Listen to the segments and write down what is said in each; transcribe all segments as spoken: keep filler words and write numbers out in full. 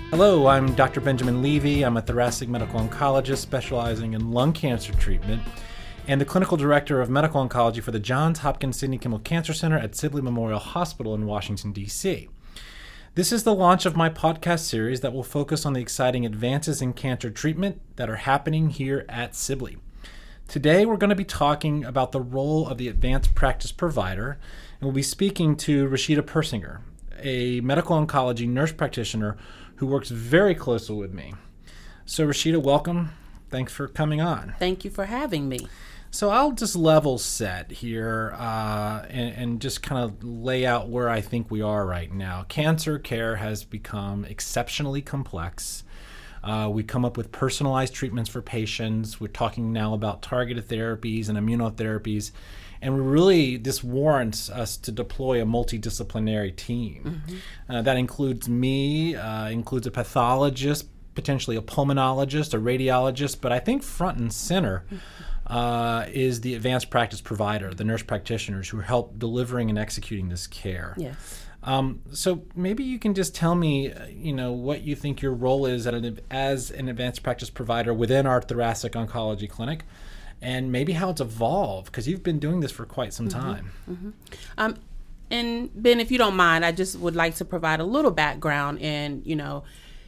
Hello, I'm Doctor Benjamin Levy. I'm a thoracic medical oncologist specializing in lung cancer treatment and the clinical director of medical oncology for the Johns Hopkins Sidney Kimmel Cancer Center at Sibley Memorial Hospital in Washington, D C This is the launch of my podcast series that will focus on the exciting advances in cancer treatment that are happening here at Sibley. Today, we're going to be talking about the role of the advanced practice provider, and we'll be speaking to Rashida Persinger, a medical oncology nurse practitioner who works very closely with me. So Rashida, welcome. Thanks for coming on. Thank you for having me. So I'll just level set here uh, and, and just kind of lay out where I think we are right now. Cancer care has become exceptionally complex. Uh, we come up with personalized treatments for patients. We're talking now about targeted therapies and immunotherapies. And we really, this warrants us to deploy a multidisciplinary team. Mm-hmm. Uh, that includes me, uh, includes a pathologist, potentially a pulmonologist, a radiologist, but I think front and center uh, is the advanced practice provider, the nurse practitioners who help delivering and executing this care. Yes. Um, so maybe you can just tell me, you know, what you think your role is at an, as an advanced practice provider within our thoracic oncology clinic, and maybe how it's evolved, because you've been doing this for quite some mm-hmm. time. Mm-hmm. Um, and Ben, if you don't mind, I just would like to provide a little background in, you know,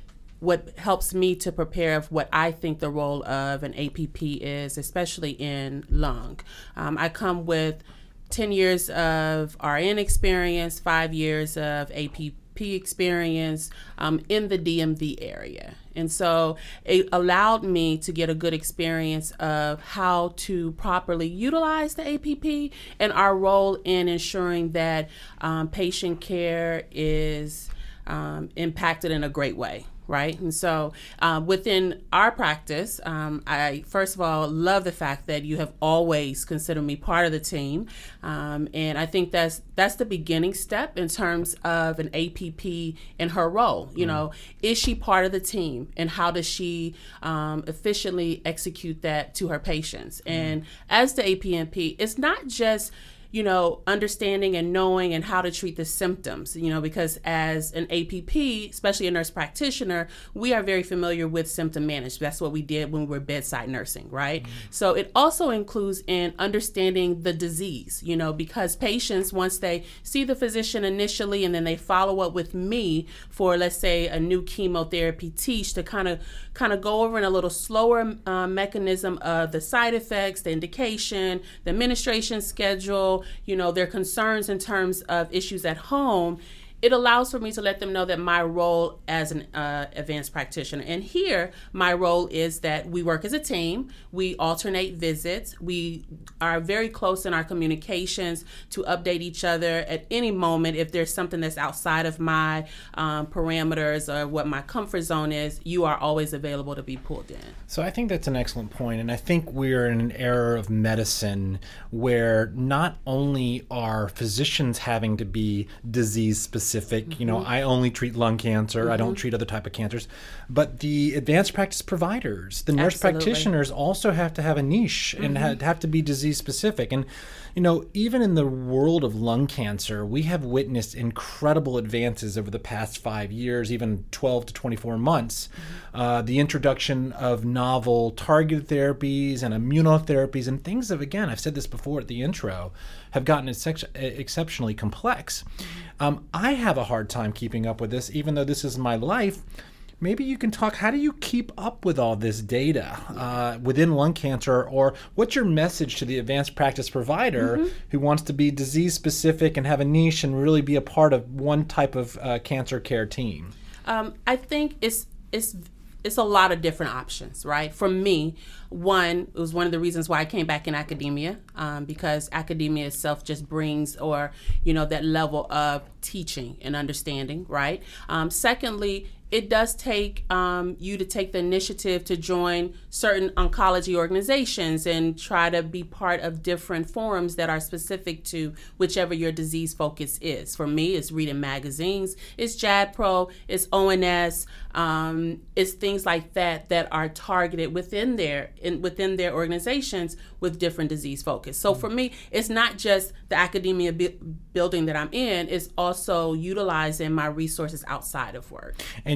what helps me to prepare of what I think the role of an A P P is, especially in lung. Um, I come with ten years of R N experience, five years of A P P experience um, in the D M V area. And so it allowed me to get a good experience of how to properly utilize the A P P and our role in ensuring that um, patient care is um, impacted in a great way. Right. And so uh, within our practice, um, I, first of all, love the fact that you have always considered me part of the team. Um, and I think that's that's the beginning step in terms of an A P P and her role. You mm. know, is she part of the team, and how does she um, efficiently execute that to her patients? Mm. And as the A P N P, it's not just you know, understanding and knowing and how to treat the symptoms, you know, because as an A P P, especially a nurse practitioner, we are very familiar with symptom management. That's what we did when we were bedside nursing, right? Mm-hmm. So it also includes in understanding the disease, you know, because patients, once they see the physician initially and then they follow up with me for, let's say, a new chemotherapy teach to kind of kind of go over in a little slower uh, mechanism of the side effects, the indication, the administration schedule, you know, their concerns in terms of issues at home. It allows for me to let them know that my role as an uh, advanced practitioner, and here my role is that we work as a team, we alternate visits, we are very close in our communications to update each other at any moment. If there's something that's outside of my um, parameters or what my comfort zone is, you are always available to be pulled in. So I think that's an excellent point, and I think we're in an era of medicine where not only are physicians having to be disease specific, Specific, you know, mm-hmm. I only treat lung cancer. Mm-hmm. I don't treat other type of cancers. But the advanced practice providers, the nurse Absolutely. practitioners also have to have a niche mm-hmm. and have, have to be disease specific. And, you know, even in the world of lung cancer, we have witnessed incredible advances over the past five years, even twelve to twenty-four months. Mm-hmm. Uh, the introduction of novel targeted therapies and immunotherapies and things that, again, I've said this before at the intro, have gotten ex- exceptionally complex. Mm-hmm. Um, I have a hard time keeping up with this, even though this is my life. Maybe you can talk, how do you keep up with all this data uh, within lung cancer, or what's your message to the advanced practice provider mm-hmm. who wants to be disease specific and have a niche and really be a part of one type of uh, cancer care team? Um, I think it's it's it's a lot of different options, right? For me, one, it was one of the reasons why I came back in academia, um, because academia itself just brings, or, you know, that level of teaching and understanding, right? Um, secondly, it does take um, you to take the initiative to join certain oncology organizations and try to be part of different forums that are specific to whichever your disease focus is. For me, it's reading magazines, it's JADPRO, it's O N S, um, it's things like that that are targeted within their in, within their organizations with different disease focus. So for me, it's not just the academia bu- building that I'm in, it's also utilizing my resources outside of work. And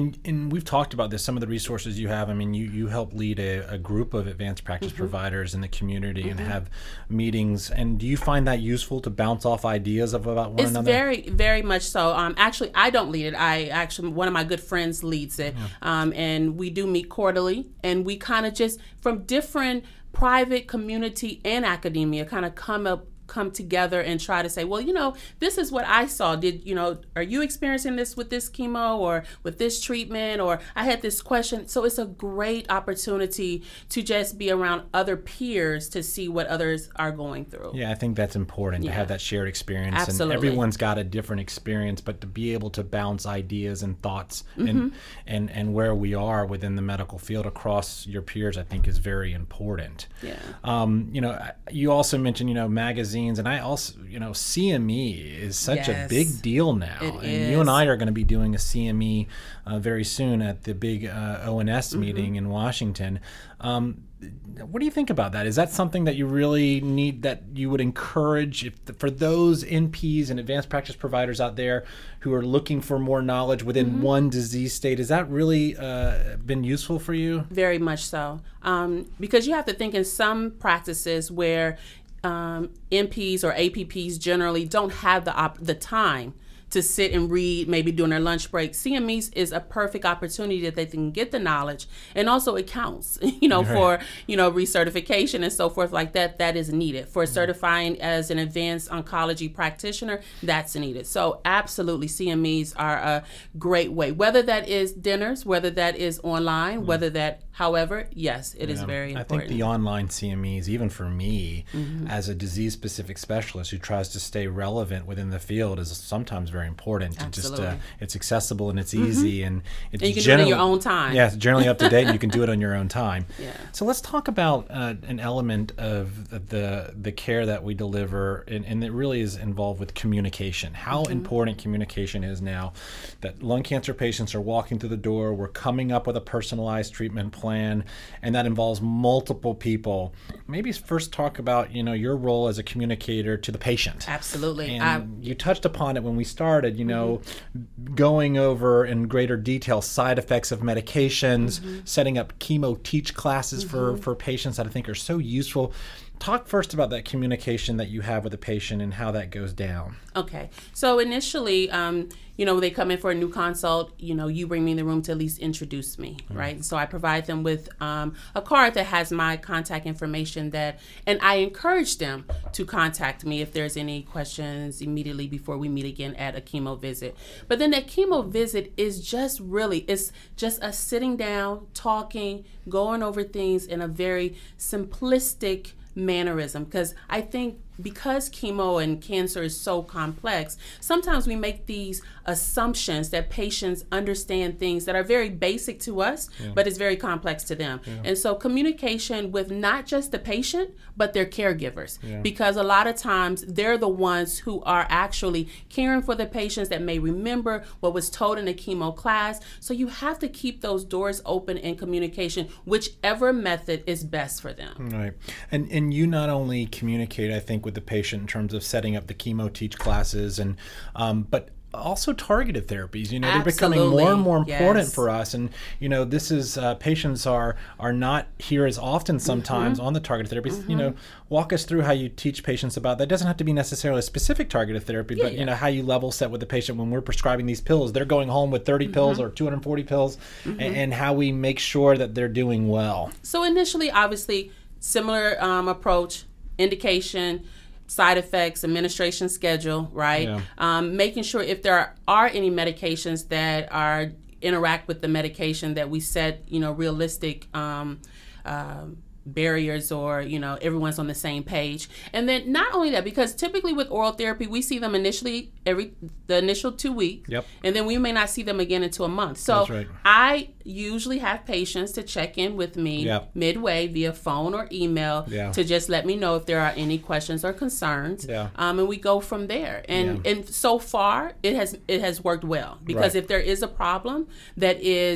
and, and we've talked about this, some of the resources you have. I mean, you, you help lead a, a group of advanced practice mm-hmm. providers in the community mm-hmm. and have meetings. And do you find that useful to bounce off ideas of about one it's another? It's very, very much so. Um, actually, I don't lead it. I actually, one of my good friends leads it. Yeah. Um, and we do meet quarterly, and we kind of just, from different private, community, and academia, kind of come up come together and try to say, well, you know, this is what I saw. Did, you know, are you experiencing this with this chemo or with this treatment? Or I had this question. So it's a great opportunity to just be around other peers to see what others are going through. Yeah, I think that's important yeah. to have that shared experience. Absolutely. And everyone's got a different experience, but to be able to bounce ideas and thoughts mm-hmm. and, and, and where we are within the medical field across your peers, I think is very important. Yeah. Um, you know, you also mentioned, you know, magazines. And I also, you know, C M E is such yes, a big deal now. It and is. You and I are going to be doing a C M E uh, very soon at the big uh, O N S mm-hmm. meeting in Washington. Um, what do you think about that? Is that something that you really need, that you would encourage if, for those N Ps and advanced practice providers out there who are looking for more knowledge within mm-hmm. one disease state? Has that really uh, been useful for you? Very much so. Um, because you have to think in some practices where Um, N Ps or A P Ps generally don't have the op- the time to sit and read, maybe during their lunch break. C M Es is a perfect opportunity that they can get the knowledge, and also it counts, you know, right. for, you know, recertification and so forth like that. That is needed for mm-hmm. certifying as an advanced oncology practitioner. That's needed. So absolutely, C M Es are a great way. Whether that is dinners, whether that is online, mm-hmm. whether that, however, yes, it yeah. is very important. I think the online C M Es, even for me, mm-hmm. as a disease-specific specialist who tries to stay relevant within the field, is sometimes very important. Absolutely. Just uh, it's accessible and it's easy mm-hmm. and it's and you can generally, do it on your own time. Yeah, it's generally up to date and you can do it on your own time. Yeah. So let's talk about uh, an element of the the care that we deliver, and, and it really is involved with communication. How mm-hmm. important communication is now that lung cancer patients are walking through the door, we're coming up with a personalized treatment plan, and that involves multiple people. Maybe first talk about, you know, your role as a communicator to the patient. Absolutely. And I, you touched upon it when we started, you know, mm-hmm. going over in greater detail side effects of medications, mm-hmm. setting up chemo teach classes mm-hmm. for, for patients that I think are so useful. Talk first about that communication that you have with the patient and how that goes down. Okay. So initially, um, you know, when they come in for a new consult, you know, you bring me in the room to at least introduce me, mm-hmm. right? So I provide them with um, a card that has my contact information that, and I encourage them to contact me if there's any questions immediately before we meet again at a chemo visit. But then that chemo visit is just really, it's just us sitting down, talking, going over things in a very simplistic mannerism, because I think because chemo and cancer is so complex, sometimes we make these assumptions that patients understand things that are very basic to us, yeah. but it's very complex to them. Yeah. And so communication with not just the patient, but their caregivers, yeah. because a lot of times they're the ones who are actually caring for the patients that may remember what was told in the chemo class. So you have to keep those doors open in communication, whichever method is best for them. Right. And and you not only communicate, I think, with the patient in terms of setting up the chemo teach classes, and um, but also targeted therapies. You know, Absolutely. They're becoming more and more important yes. for us. And you know, this is uh, patients are are not here as often sometimes mm-hmm. on the targeted therapies. Mm-hmm. You know, walk us through how you teach patients about that. It doesn't have to be necessarily a specific targeted therapy, yeah, but yeah. you know, how you level set with the patient when we're prescribing these pills. They're going home with thirty mm-hmm. pills or two hundred forty pills, mm-hmm. and, and how we make sure that they're doing well. So initially, obviously, similar um, approach, indication, side effects, administration schedule, right? Yeah. Um, making sure if there are any medications that are interact with the medication, that we set, you know, realistic um, um, barriers, or, you know, everyone's on the same page. And then not only that, because typically with oral therapy, we see them initially every the initial two weeks, yep. and then we may not see them again until a month. So That's right. I usually have patients to check in with me yep. midway via phone or email yeah. to just let me know if there are any questions or concerns, yeah. um, and we go from there. And yeah. and so far it has it has worked well, because right. if there is a problem that is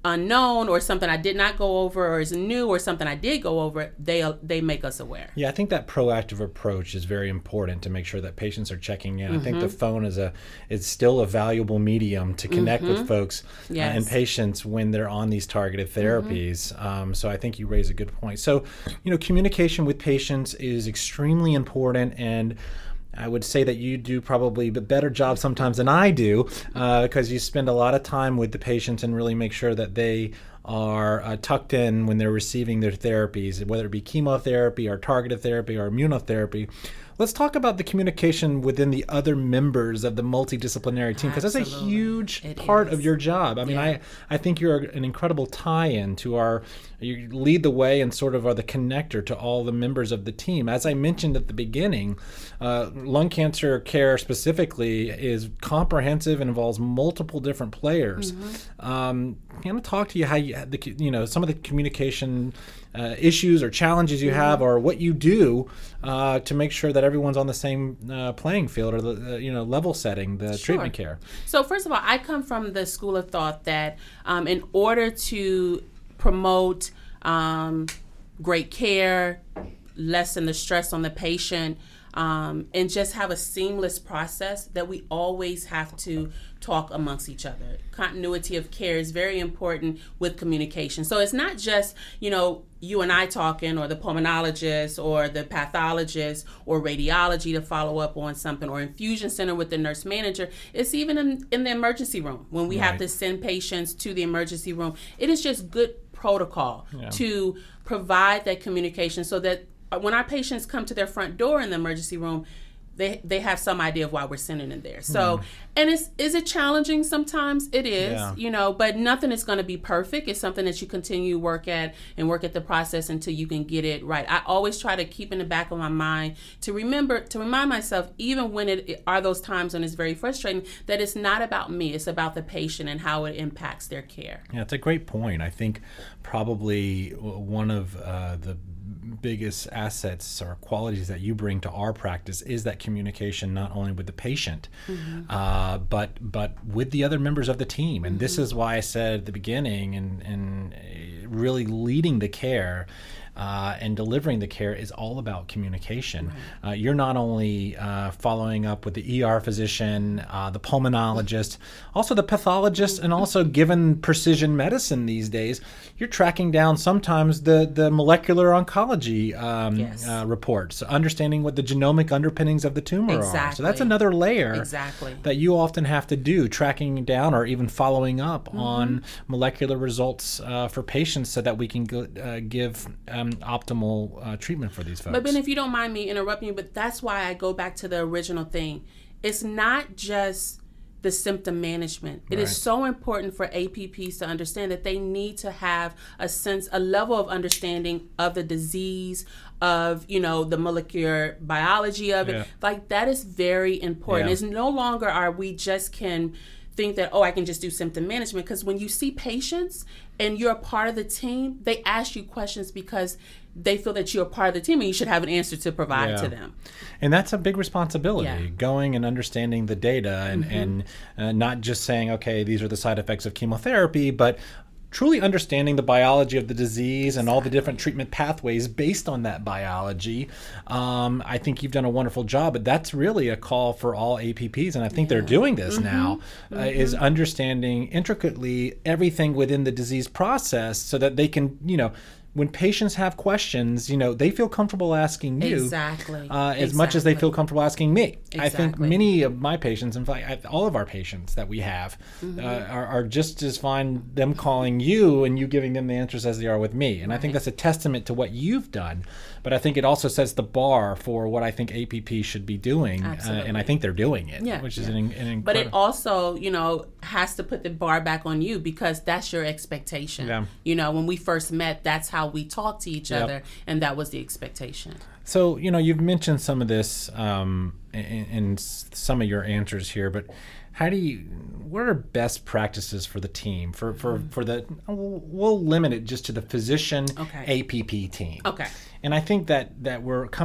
unknown or something I did not go over or is new or something I did go over, they they make us aware. Yeah, I think that proactive approach is very important to make sure that patients are checking in. Mm-hmm. I think the phone is a is still a valuable medium to connect mm-hmm. with folks yes. uh, and patients when they're on these targeted therapies. Mm-hmm. Um, so I think you raise a good point. So, you know, communication with patients is extremely important, and I would say that you do probably a better job sometimes than I do because uh, you spend a lot of time with the patients and really make sure that they are uh, tucked in when they're receiving their therapies, whether it be chemotherapy or targeted therapy or immunotherapy. Let's talk about the communication within the other members of the multidisciplinary team, because that's a huge it part is. of your job. I mean, yeah. I, I think you're an incredible tie-in to our, you lead the way and sort of are the connector to all the members of the team. As I mentioned at the beginning, uh, lung cancer care specifically is comprehensive and involves multiple different players. Mm-hmm. Um, I'm going to talk to you how you, the, you know, some of the communication uh, issues or challenges you mm-hmm. have, or what you do uh, to make sure that everyone's on the same uh, playing field, or the uh, you know level setting the sure. treatment care. So first of all, I come from the school of thought that um, in order to promote um, great care, lessen the stress on the patient, um, and just have a seamless process, that we always have to talk amongst each other. Continuity of care is very important with communication. So it's not just, you know, you and I talking, or the pulmonologist or the pathologist or radiology to follow up on something, or infusion center with the nurse manager. It's even in, in the emergency room when we right. have to send patients to the emergency room. It is just good protocol yeah. to provide that communication so that when our patients come to their front door in the emergency room, they they have some idea of why we're sending them there. So, mm. and it's, is it challenging? Sometimes it is, yeah. you know, but nothing is going to be perfect. It's something that you continue to work at and work at the process until you can get it right. I always try to keep in the back of my mind to remember, to remind myself, even when it, it are those times when it's very frustrating, that it's not about me. It's about the patient and how it impacts their care. Yeah, it's a great point. I think probably one of uh, the biggest assets or qualities that you bring to our practice is that communication, not only with the patient, mm-hmm. uh, but but with the other members of the team. And mm-hmm. this is why I said at the beginning, and, and really leading the care Uh, and delivering the care is all about communication. Right. Uh, you're not only uh, following up with the E R physician, uh, the pulmonologist, also the pathologist, and also, given precision medicine these days, you're tracking down sometimes the, the molecular oncology um, yes. uh, reports, understanding what the genomic underpinnings of the tumor exactly. are. So that's another layer exactly. that you often have to do, tracking down or even following up mm-hmm. on molecular results uh, for patients so that we can go, uh, give um, optimal uh, treatment for these folks. But Ben, if you don't mind me interrupting you, but that's why I go back to the original thing. It's not just the symptom management. It right. is so important for A P Ps to understand that they need to have a sense, a level of understanding of the disease, of, you know, the molecular biology of it. Yeah. Like, that is very important. Yeah. It's no longer are we just can think that, oh, I can just do symptom management, because when you see patients and you're a part of the team, they ask you questions because they feel that you're a part of the team and you should have an answer to provide yeah. to them. And that's a big responsibility, yeah. going and understanding the data and, mm-hmm. and uh, not just saying, okay, these are the side effects of chemotherapy, but truly understanding the biology of the disease and all the different treatment pathways based on that biology. Um, I think you've done a wonderful job, but that's really a call for all A P Ps, and I think yeah. they're doing this mm-hmm. now, uh, mm-hmm. is understanding intricately everything within the disease process so that they can, you know, when patients have questions, you know, they feel comfortable asking you exactly. uh, as exactly. much as they feel comfortable asking me. Exactly. I think many of my patients, in fact, all of our patients that we have, mm-hmm. uh, are, are just as fine them calling you and you giving them the answers as they are with me. And right. I think that's a testament to what you've done. But I think it also sets the bar for what I think A P P should be doing. Uh, and I think they're doing it, yeah, which yeah. is an, an incredible... But it also, you know, has to put the bar back on you, because that's your expectation. Yeah. You know, when we first met, that's how we talked to each yep. other, and that was the expectation. So, you know, you've mentioned some of this um, in, in some of your answers here, but how do you, what are best practices for the team, for, for, for the, we'll limit it just to the physician okay. A P P team. Okay. And I think that, that we're coming up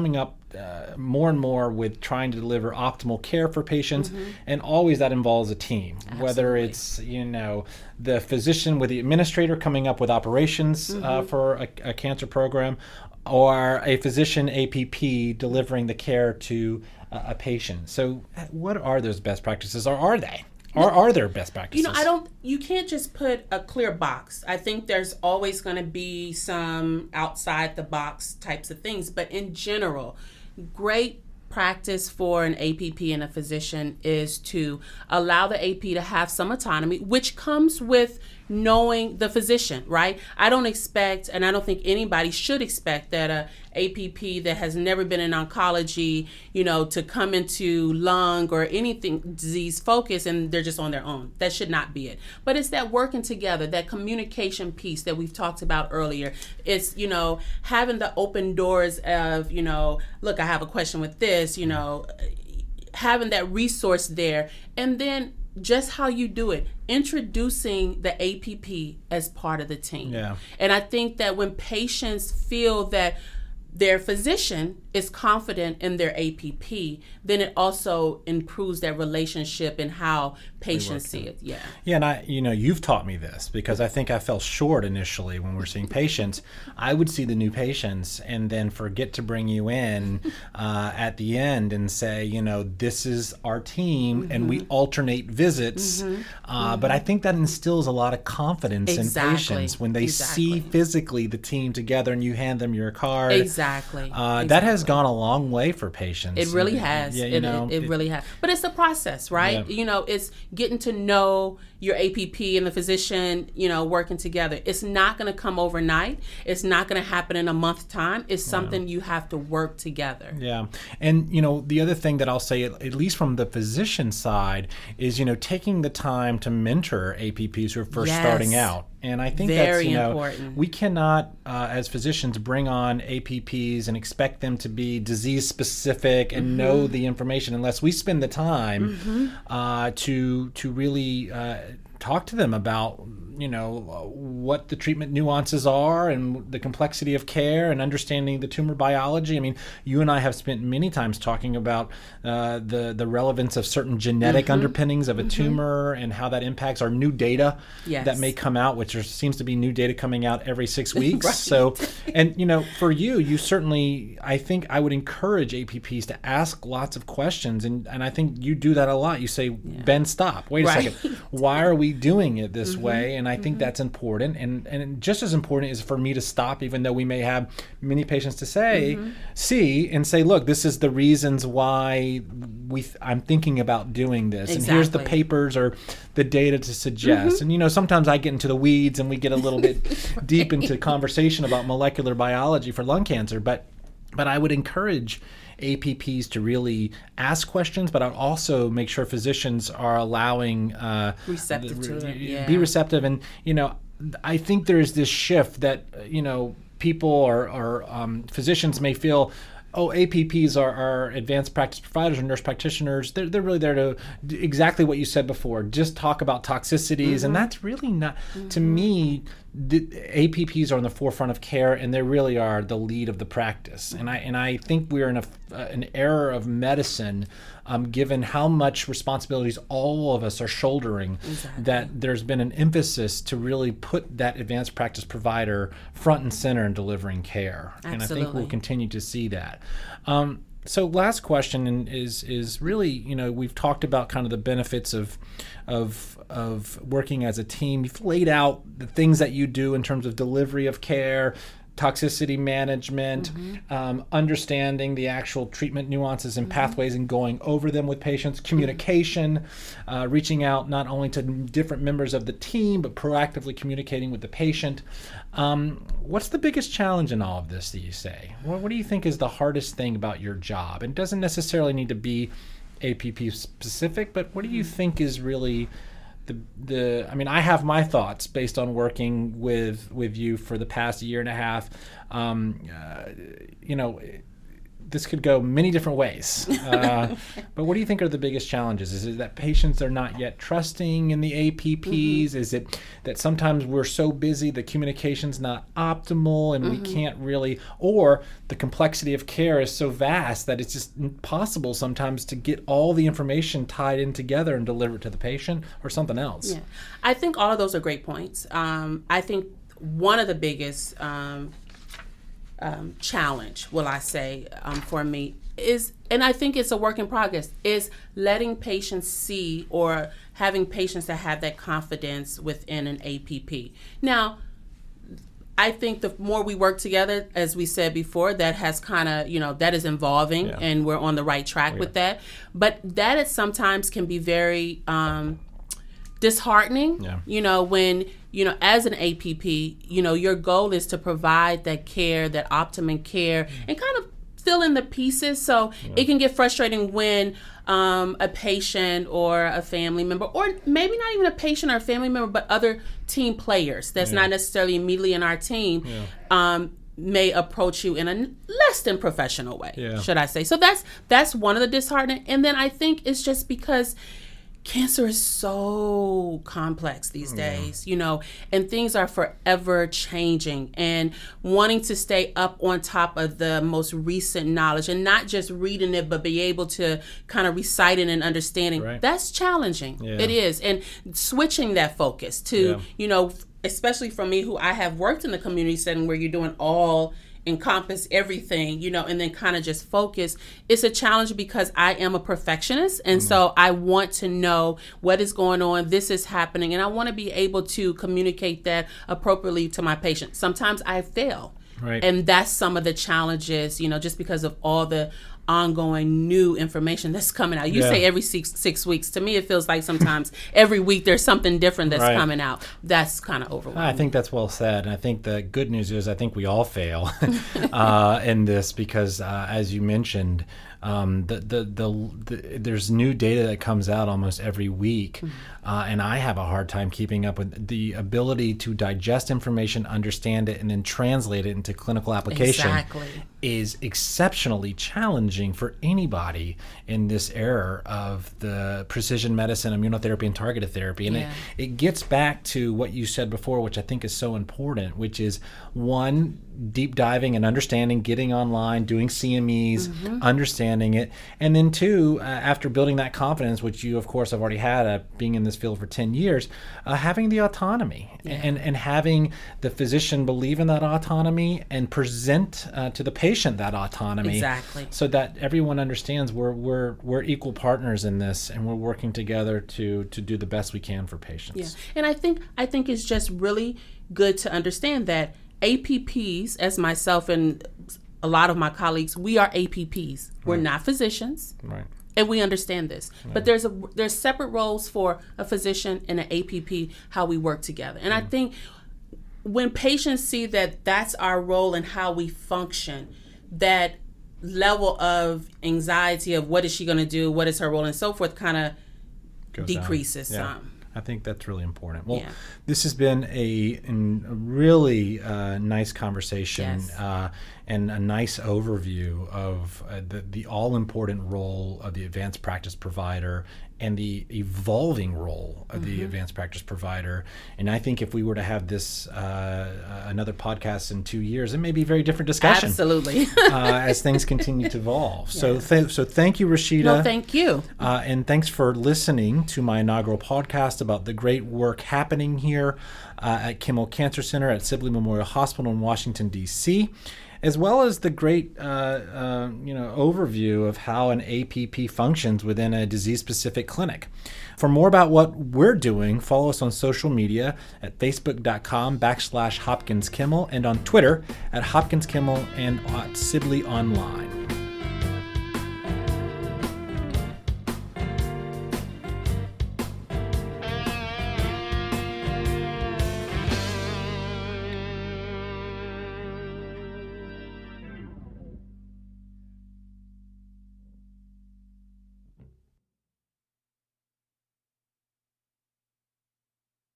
uh, more and more with trying to deliver optimal care for patients, Mm-hmm. and always that involves a team. Absolutely. Whether it's you know the physician with the administrator coming up with operations Mm-hmm. uh, for a, a cancer program, or a physician A P P delivering the care to uh, a patient. So, what are those best practices, or are they? Or are there best practices? You know, I don't, you can't just put a clear box. I think there's always going to be some outside the box types of things. But in general, great practice for an A P P and a physician is to allow the A P to have some autonomy, which comes with knowing the physician, right? I don't expect, and I don't think anybody should expect that a A P P that has never been in oncology, you know, to come into lung or anything disease focus and they're just on their own. That should not be it. But it's that working together, that communication piece that we've talked about earlier. It's, you know, having the open doors of, you know, look, I have a question with this, you know, having that resource there. And then just how you do it, introducing the A P P as part of the team. Yeah. And I think that when patients feel that their physician is confident in their A P P, then it also improves that relationship and how patients see it. Yeah. Yeah, and I, you know, you've taught me this, because I think I fell short initially when we're seeing patients. I would see the new patients and then forget to bring you in uh, at the end and say, you know, this is our team, mm-hmm. and we alternate visits. Mm-hmm. Uh, mm-hmm. But I think that instills a lot of confidence exactly. in patients when they exactly. see physically the team together and you hand them your card. Exactly. Uh, exactly. That has gone a long way for patients. It really has. Yeah, you it, know, it, it really has. But it's a process, right? Yeah. You know, it's getting to know your A P P and the physician, you know, working together. It's not going to come overnight. It's not going to happen in a month's time. It's something yeah. you have to work together. Yeah. And, you know, the other thing that I'll say, at least from the physician side, is, you know, taking the time to mentor A P Ps who are first yes. starting out. And I think Very that's, you know, important. We cannot, uh, as physicians, bring on A P Ps and expect them to be disease specific and mm-hmm. know the information unless we spend the time mm-hmm. uh, to to really uh, talk to them about, you know, what the treatment nuances are and the complexity of care and understanding the tumor biology. I mean, you and I have spent many times talking about uh, the, the relevance of certain genetic mm-hmm. underpinnings of a mm-hmm. tumor and how that impacts our new data yes. that may come out, which there seems to be new data coming out every six weeks. Right. So, and, you know, for you, you certainly, I think I would encourage A P Ps to ask lots of questions. And, and I think you do that a lot. You say, yeah. Ben, stop. Wait right. a second. Why are we doing it this mm-hmm. way? And I think mm-hmm. that's important, and and just as important is for me to stop, even though we may have many patients to say, mm-hmm. see and say, look, this is the reasons why we th- I'm thinking about doing this, exactly. and here's the papers or the data to suggest. Mm-hmm. And you know, sometimes I get into the weeds and we get a little bit deep into conversation about molecular biology for lung cancer, but but I would encourage A P Ps to really ask questions, but I'd also make sure physicians are allowing uh, receptive the, to it. Yeah. Be receptive, and you know, I think there is this shift that you know people or, or um, physicians may feel, oh, A P Ps are, are advanced practice providers or nurse practitioners. They're, they're really there to do exactly what you said before, just talk about toxicities. Mm-hmm. And that's really not, mm-hmm. to me, the A P Ps are on the forefront of care, and they really are the lead of the practice. Mm-hmm. And I and I think we're in a, uh, an era of medicine, um, given how much responsibilities all of us are shouldering, exactly. that there's been an emphasis to really put that advanced practice provider front and center in delivering care. Absolutely. And I think we'll continue to see that. Um, so last question is is really, you know, we've talked about kind of the benefits of of of working as a team. You've laid out the things that you do in terms of delivery of care, toxicity management, mm-hmm. um, understanding the actual treatment nuances and mm-hmm. pathways and going over them with patients, communication, mm-hmm. uh, reaching out not only to different members of the team, but proactively communicating with the patient. Um, what's the biggest challenge in all of this, do you say? What, what do you think is the hardest thing about your job? And it doesn't necessarily need to be A P P specific, but what do you think is really the the I mean, I have my thoughts based on working with with you for the past year and a half. Um, uh, you know, this could go many different ways. Uh, but what do you think are the biggest challenges? Is it that patients are not yet trusting in the A P Ps? Mm-hmm. Is it that sometimes we're so busy the communication's not optimal and mm-hmm. we can't really, or the complexity of care is so vast that it's just impossible sometimes to get all the information tied in together and deliver it to the patient, or something else? Yeah, I think all of those are great points. Um, I think one of the biggest um, um, challenge, will I say, um, for me is, and I think it's a work in progress, is letting patients see, or having patients that have that confidence within an A P P. Now, I think the more we work together, as we said before, that has kind of, you know, that is evolving yeah. and we're on the right track yeah. with that. But that is sometimes can be very um, disheartening, yeah. you know, when, you know, as an A P P, you know, your goal is to provide that care, that optimum care, mm-hmm. and kind of fill in the pieces. So yeah. it can get frustrating when um, a patient or a family member, or maybe not even a patient or a family member, but other team players that's yeah. not necessarily immediately in our team, yeah. um, may approach you in a less than professional way, yeah. should I say. So that's that's one of the disheartening. And then I think it's just because cancer is so complex these days, yeah. you know, and things are forever changing, and wanting to stay up on top of the most recent knowledge and not just reading it, but be able to kind of recite it and understanding, right. that's challenging. Yeah. It is. And switching that focus to, yeah. you know, especially for me, who I have worked in the community setting where you're doing all encompass everything, you know, and then kind of just focus. It's a challenge because I am a perfectionist. And mm. so I want to know what is going on, this is happening, and I want to be able to communicate that appropriately to my patient. Sometimes I fail. Right. And that's some of the challenges, you know, just because of all the ongoing new information that's coming out. You yeah. say every six six weeks. To me, it feels like sometimes every week there's something different that's right. coming out. That's kind of overwhelming. I think that's well said. And I think the good news is I think we all fail uh, in this because, uh, as you mentioned, um, the, the, the, the there's new data that comes out almost every week. Mm-hmm. Uh, and I have a hard time keeping up with the ability to digest information, understand it, and then translate it into clinical application. Exactly. Is exceptionally challenging for anybody in this era of the precision medicine, immunotherapy, and targeted therapy. And yeah. it, it gets back to what you said before, which I think is so important, which is, one, deep diving and understanding, getting online, doing C M Es, mm-hmm. understanding it. And then two, uh, after building that confidence, which you, of course, have already had uh, being in this field for ten years, uh, having the autonomy yeah. and, and having the physician believe in that autonomy and present uh, to the patient that autonomy. Exactly. So that everyone understands we're we're we're equal partners in this, and we're working together to to do the best we can for patients. Yeah. And I think I think it's just really good to understand that A P Ps, as myself and a lot of my colleagues, we are A P Ps. We're right. not physicians. Right. And we understand this. Yeah. But there's a there's separate roles for a physician and an A P P, how we work together. And mm. I think when patients see that that's our role and how we function, that level of anxiety of what is she going to do, what is her role, and so forth kind of decreases yeah. some. I think that's really important. Well, yeah. this has been a, a really uh, nice conversation yes. uh, and a nice overview of uh, the, the all-important role of the advanced practice provider and the evolving role of mm-hmm. the advanced practice provider. And I think if we were to have this uh, another podcast in two years, it may be a very different discussion. Absolutely. uh, as things continue to evolve. Yeah. So, th- so thank you, Rashida. No, thank you. Uh, and thanks for listening to my inaugural podcast about the great work happening here uh, at Kimmel Cancer Center at Sibley Memorial Hospital in Washington, D C, as well as the great uh, uh, you know, overview of how an A P P functions within a disease-specific clinic. For more about what we're doing, follow us on social media at facebook.com backslash Hopkins Kimmel and on Twitter at Hopkins Kimmel and at Sibley Online.